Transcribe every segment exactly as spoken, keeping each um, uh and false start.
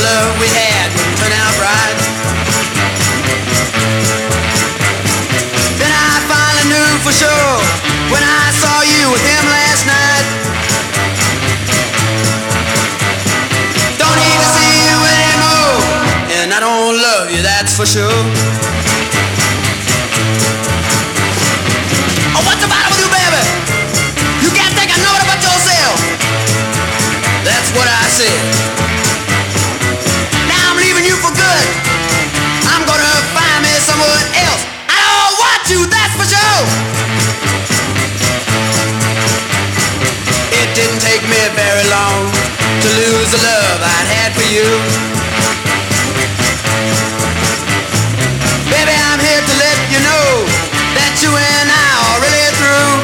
love we had wouldn't turn out right. Then I finally knew for sure when I saw you with him last night. Don't need to see you anymore, and I don't love you, that's for sure. Oh, what's the matter with you, baby? You can't think of nobody but yourself. That's what I said. Now I'm leaving you for good. I'm gonna find me someone else. I don't want you, that's for sure. It didn't take me very long to lose the love I'd had for you. Baby, I'm here to let you know that you and I are really through.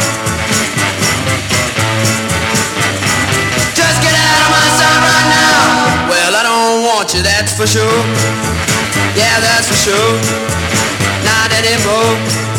Just get out of my sight right now. Well, I don't want you, that's for sure. Yeah, that's for sure. Not anymore.